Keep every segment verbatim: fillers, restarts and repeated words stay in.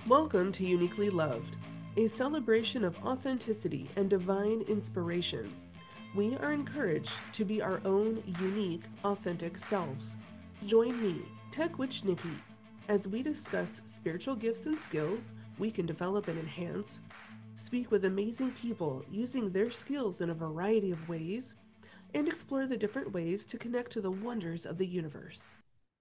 Welcome to Uniquely Loved, a celebration of authenticity and divine inspiration. We are encouraged to be our own unique, authentic selves. Join me, Tech Witch Nikki, as we discuss spiritual gifts and skills we can develop and enhance, speak with amazing people using their skills in a variety of ways, and explore the different ways to connect to the wonders of the universe.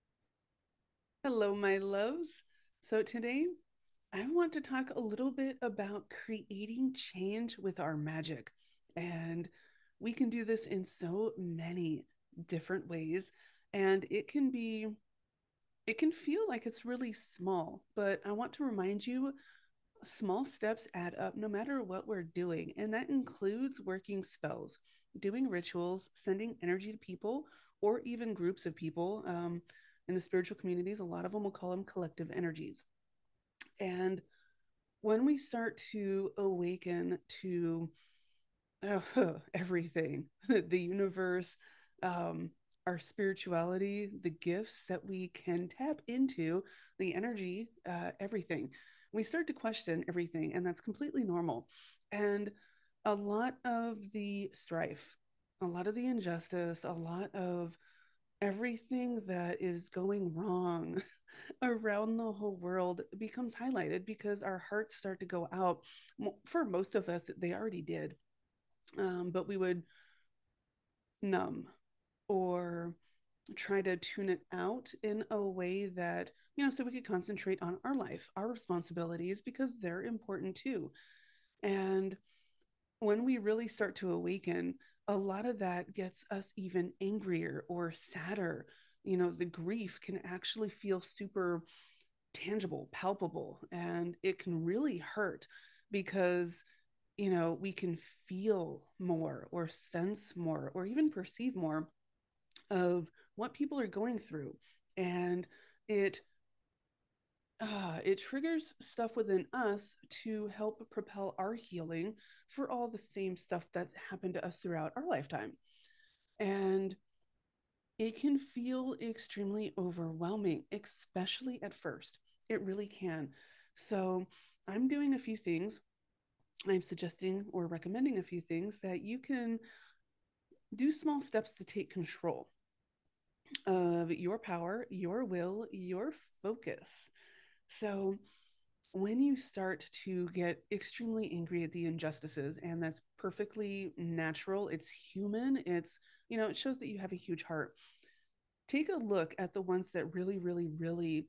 Hello, my loves. So, today I want to talk a little bit about creating change with our magic. And we can do this in so many different ways. And it can be, it can feel like it's really small, but I want to remind you small steps add up no matter what we're doing. And that includes working spells, doing rituals, sending energy to people, or even groups of people. Um, in the spiritual communities, a lot of them will call them collective energies. And when we start to awaken to uh, everything, the universe, um, our spirituality, the gifts that we can tap into, the energy, uh, everything, we start to question everything, and that's completely normal. And a lot of the strife, a lot of the injustice, a lot of everything that is going wrong around the whole world becomes highlighted because our hearts start to go out. For most of us, they already did, um, but we would numb or try to tune it out in a way that, you know, so we could concentrate on our life, our responsibilities, because they're important too. And when we really start to awaken, a lot of that gets us even angrier or sadder. You know, the grief can actually feel super tangible, palpable, and it can really hurt because, you know, we can feel more or sense more or even perceive more of what people are going through. And it uh, it triggers stuff within us to help propel our healing for all the same stuff that's happened to us throughout our lifetime. And it can feel extremely overwhelming, especially at first. It really can. So, I'm doing a few things. I'm suggesting or recommending a few things that you can do small steps to take control of your power, your will, your focus. So, when you start to get extremely angry at the injustices, and that's perfectly natural, it's human, it's, you know, it shows that you have a huge heart. Take a look at the ones that really, really, really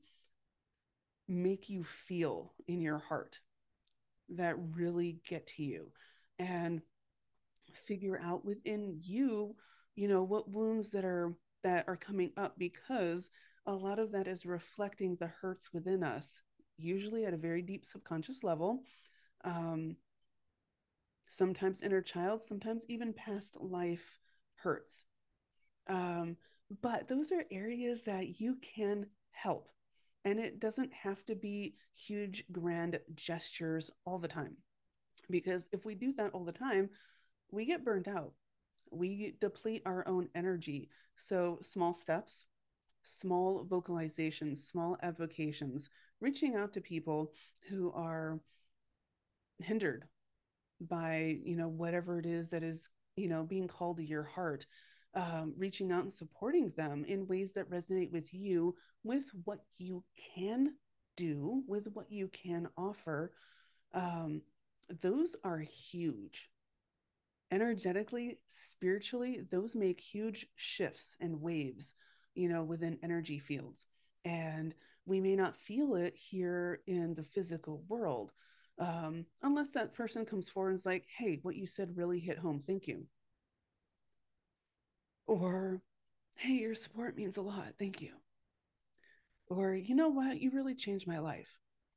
make you feel in your heart, that really get to you, and figure out within you, you know, what wounds that are that are coming up, because a lot of that is reflecting the hurts within us, usually at a very deep subconscious level. Um, sometimes inner child, sometimes even past life hurts. Um, but those are areas that you can help. And it doesn't have to be huge, grand gestures all the time. Because if we do that all the time, we get burned out. We deplete our own energy. So, small steps, small vocalizations, small advocations, reaching out to people who are hindered by, you know, whatever it is that is, you know, being called to your heart, um, reaching out and supporting them in ways that resonate with you, with what you can do, with what you can offer. um, those are huge. Energetically, spiritually, those make huge shifts and waves, you know, within energy fields. And we may not feel it here in the physical world, um, unless that person comes forward and is like, hey, what you said really hit home. Thank you. Or, hey, your support means a lot. Thank you. Or, you know what? You really changed my life.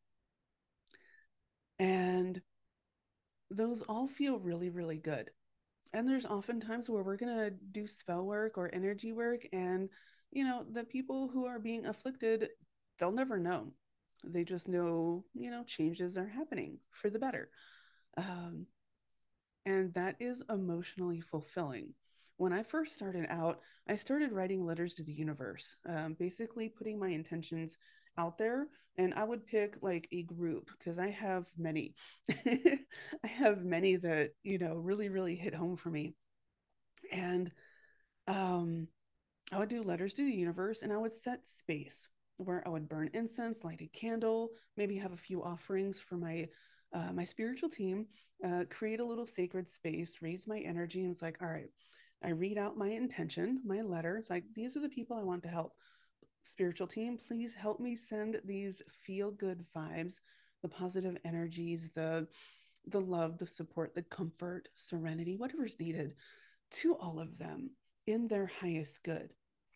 And those all feel really, really good. And there's often times where we're going to do spell work or energy work, and, you know, the people who are being afflicted, they'll never know. They just know, you know, changes are happening for the better. Um, and that is emotionally fulfilling. When I first started out, I started writing letters to the universe, um, basically putting my intentions out there, and I would pick like a group because I have many. I have many that, you know, really, really hit home for me. And um, I would do letters to the universe and I would set space where I would burn incense, light a candle, maybe have a few offerings for my uh, my spiritual team, uh, create a little sacred space, raise my energy, and it's like, all right, I read out my intention, my letter. It's like, these are the people I want to help. Spiritual team, please help me send these feel good vibes, the positive energies, the the love, the support, the comfort, serenity, whatever's needed to all of them in their highest good.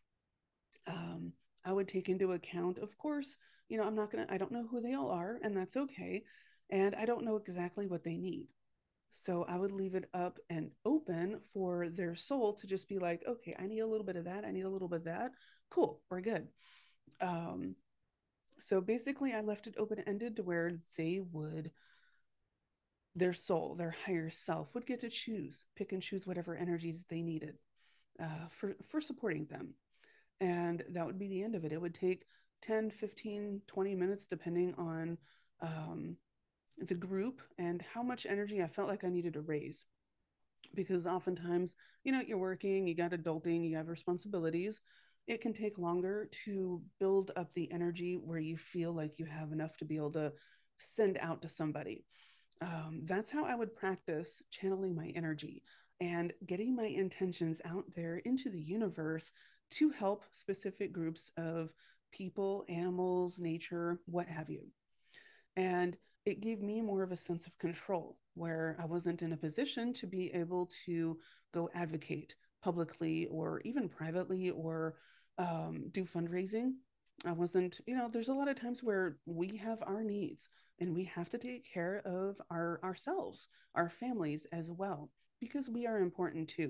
um, I would take into account, of course, you know, I'm not going to, I don't know who they all are, and that's okay. And I don't know exactly what they need. So I would leave it up and open for their soul to just be like, okay, I need a little bit of that. I need a little bit of that. Cool, we're good. Um, so basically, I left it open ended to where they would, their soul, their higher self would get to choose, pick and choose whatever energies they needed uh, for, for supporting them. And that would be the end of it. It would take ten, fifteen, twenty minutes, depending on um, the group and how much energy I felt like I needed to raise. Because oftentimes, you know, you're working, you got adulting, you have responsibilities. It can take longer to build up the energy where you feel like you have enough to be able to send out to somebody. Um, that's how I would practice channeling my energy and getting my intentions out there into the universe to help specific groups of people, animals, nature, what have you. And it gave me more of a sense of control where I wasn't in a position to be able to go advocate publicly or even privately or um, do fundraising. I wasn't, you know, there's a lot of times where we have our needs and we have to take care of our ourselves, our families as well, because we are important too.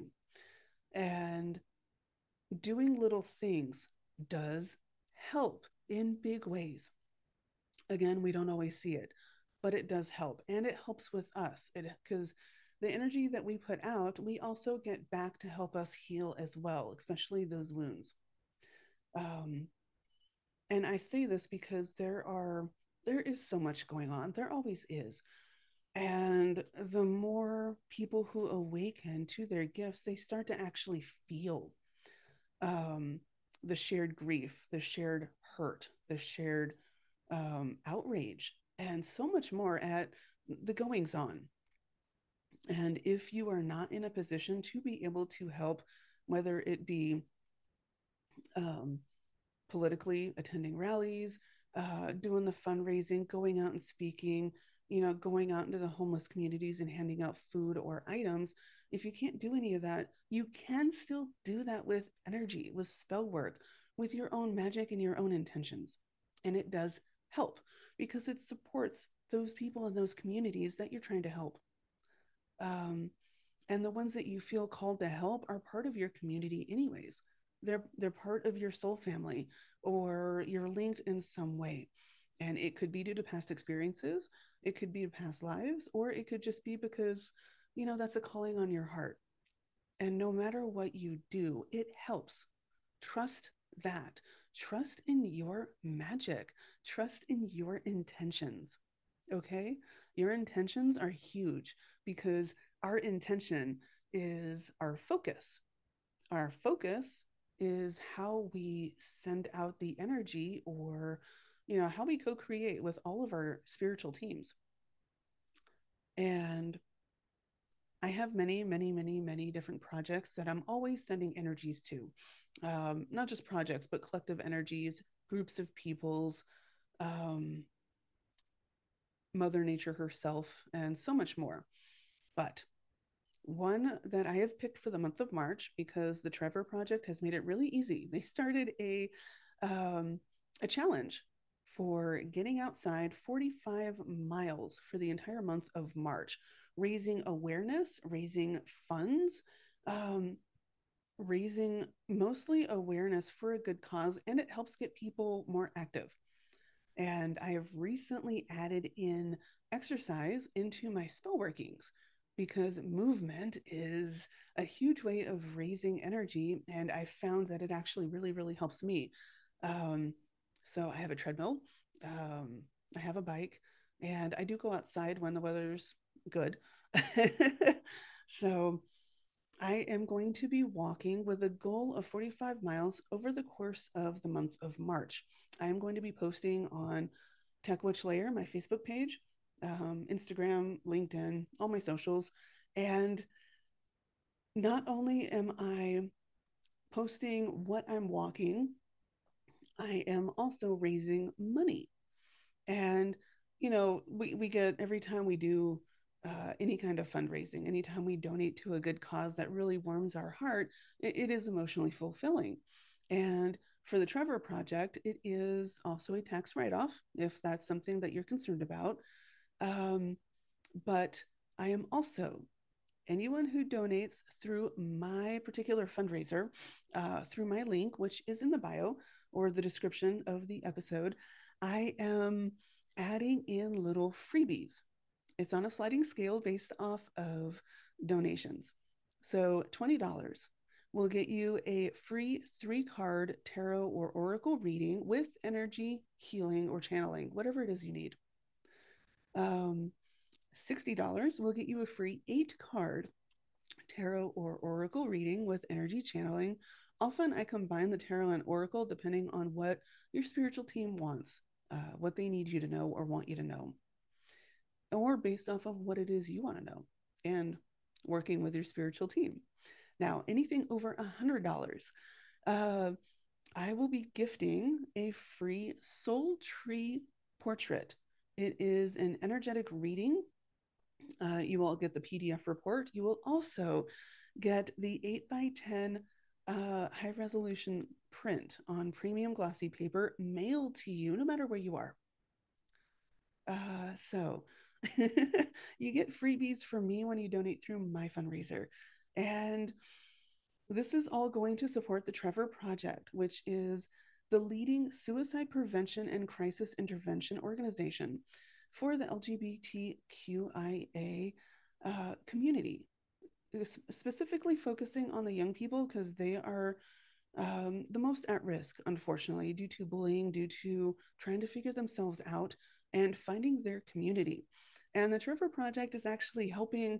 And doing little things does help in big ways. Again, we don't always see it, but it does help, and it helps with us. It because the energy that we put out, we also get back to help us heal as well, especially those wounds. Um, and I say this because there are there is so much going on. There always is. And the more people who awaken to their gifts, they start to actually feel um, the shared grief, the shared hurt, the shared um, outrage, and so much more at the goings on. And if you are not in a position to be able to help, whether it be um, politically attending rallies, uh, doing the fundraising, going out and speaking, you know, going out into the homeless communities and handing out food or items. If you can't do any of that, you can still do that with energy, with spell work, with your own magic and your own intentions. And it does help because it supports those people in those communities that you're trying to help. Um, and the ones that you feel called to help are part of your community anyways. They're they're part of your soul family, or you're linked in some way, and it could be due to past experiences, it could be to past lives, or it could just be because, you know, that's a calling on your heart. And no matter what you do, it helps. Trust that. Trust in your magic. Trust in your intentions. Okay? Your intentions are huge because our intention is our focus. Our focus is how we send out the energy, or, you know, how we co create with all of our spiritual teams. And I have many, many, many, many different projects that I'm always sending energies to. Um, not just projects, but collective energies, groups of peoples, um, Mother Nature herself, and so much more. But one that I have picked for the month of March, because the Trevor Project has made it really easy. They started a um, a challenge for getting outside forty-five miles for the entire month of March, raising awareness, raising funds, um, raising mostly awareness for a good cause, and it helps get people more active. And I have recently added in exercise into my spell workings because movement is a huge way of raising energy. And I found that it actually really, really helps me. Um, So I have a treadmill, um, I have a bike, and I do go outside when the weather's good. So I am going to be walking with a goal of forty-five miles over the course of the month of March. I am going to be posting on Tech Witch Layer, my Facebook page, um, Instagram, LinkedIn, all my socials. And not only am I posting what I'm walking, I am also raising money. And, you know, we, we get every time we do uh, any kind of fundraising, anytime we donate to a good cause that really warms our heart, it, it is emotionally fulfilling. And for the Trevor Project, it is also a tax write off if that's something that you're concerned about. Um, but I am also anyone who donates through my particular fundraiser, uh, through my link, which is in the bio or the description of the episode, I am adding in little freebies. It's on a sliding scale based off of donations. So twenty dollars will get you a free three card tarot or oracle reading with energy, healing, or channeling, whatever it is you need. Um, sixty dollars will get you a free eight card tarot or oracle reading with energy channeling. Often I combine the tarot and oracle depending on what your spiritual team wants, uh, what they need you to know or want you to know, or based off of what it is you want to know and working with your spiritual team. Now, anything over a hundred dollars, uh, I will be gifting a free soul tree portrait. It is an energetic reading. Uh, you will get the P D F report. You will also get the eight by ten uh, high resolution print on premium glossy paper mailed to you no matter where you are. Uh, so you get freebies from me when you donate through my fundraiser. And this is all going to support the Trevor Project, which is the leading suicide prevention and crisis intervention organization for the L G B T Q I A uh, community, specifically focusing on the young people because they are um, the most at risk, unfortunately, due to bullying, due to trying to figure themselves out and finding their community. And the Trevor Project is actually helping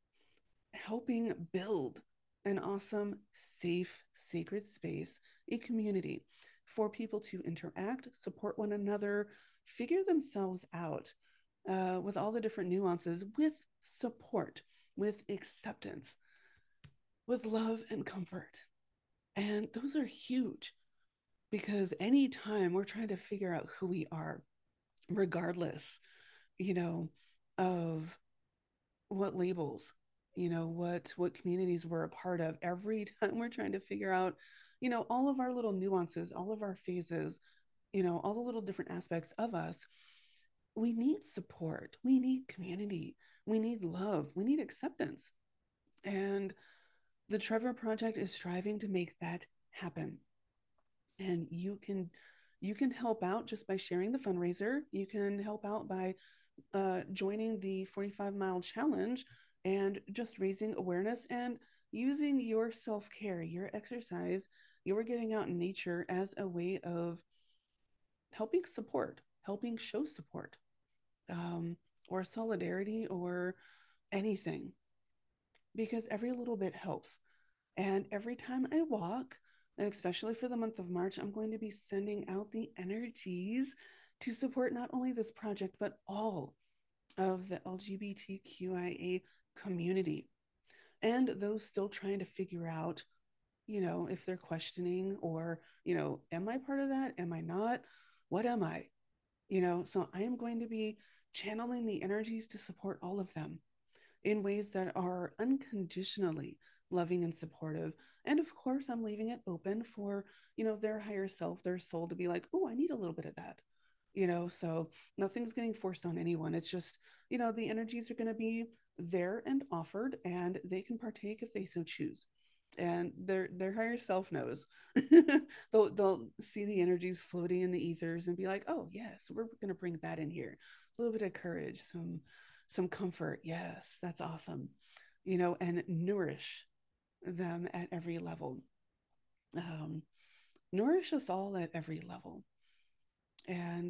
helping build an awesome, safe, sacred space, a community for people to interact, support one another, figure themselves out uh, with all the different nuances, with support, with acceptance, with love and comfort. And those are huge because anytime we're trying to figure out who we are, regardless, you know, of what labels, you know, what what communities we're a part of, every time we're trying to figure out, you know, all of our little nuances, all of our phases, you know, all the little different aspects of us, we need support, we need community, we need love, we need acceptance. And the Trevor Project is striving to make that happen. And you can you can help out just by sharing the fundraiser. You can help out by uh, joining the forty-five mile challenge and just raising awareness and using your self care, your exercise, your getting out in nature as a way of helping support, helping show support, um, or solidarity, or anything, because every little bit helps. And every time I walk, especially for the month of March, I'm going to be sending out the energies to support not only this project, but all of the L G B T Q I A community and those still trying to figure out, you know, if they're questioning or, you know, am I part of that? Am I not? What am I? You know, so I am going to be channeling the energies to support all of them in ways that are unconditionally loving and supportive. And of course, I'm leaving it open for, you know, their higher self, their soul to be like, oh, I need a little bit of that. You know, so nothing's getting forced on anyone. It's just, you know, the energies are going to be there and offered, and they can partake if they so choose. And their their higher self knows. they'll they'll see the energies floating in the ethers and be like, oh yes, we're going to bring that in here. A little bit of courage, some some comfort. Yes, that's awesome. You know, and nourish them at every level. Um, nourish us all at every level. And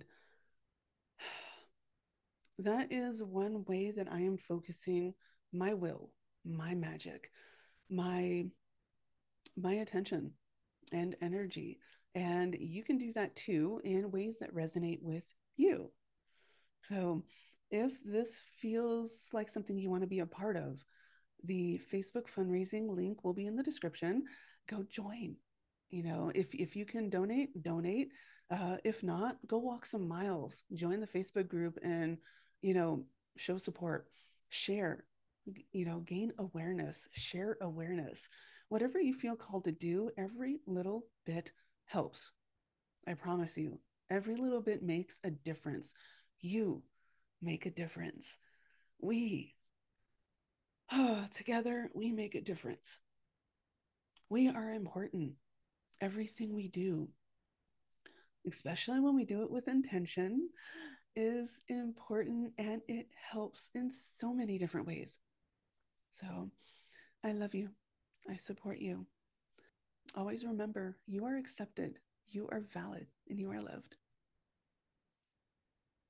that is one way that I am focusing my will, my magic, my my attention and energy. And you can do that too in ways that resonate with you. So if this feels like something you want to be a part of, the Facebook fundraising link will be in the description. Go join. You know, if if you can donate, donate. Uh, if not, go walk some miles. Join the Facebook group and, you know, show support, share, you know, gain awareness, share awareness. Whatever you feel called to do, every little bit helps. I promise you, every little bit makes a difference. You make a difference. We, oh, together, we make a difference. We are important. Everything we do, especially when we do it with intention, is important and it helps in so many different ways. So I love you. I support you. Always remember you are accepted, you are valid, and you are loved.